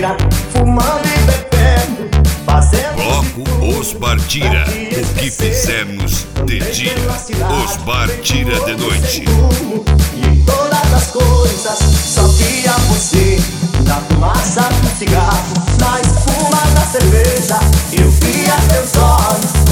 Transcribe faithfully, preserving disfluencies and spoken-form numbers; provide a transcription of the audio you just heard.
fogueira, fumando e bebendo, fazendo Bloco Osmar Tira. O que fizemos de dia, Osmar Tira de noite. E em todas as coisas só via você. Na fumaça do cigarro, na espuma da cerveja, eu via teus olhos.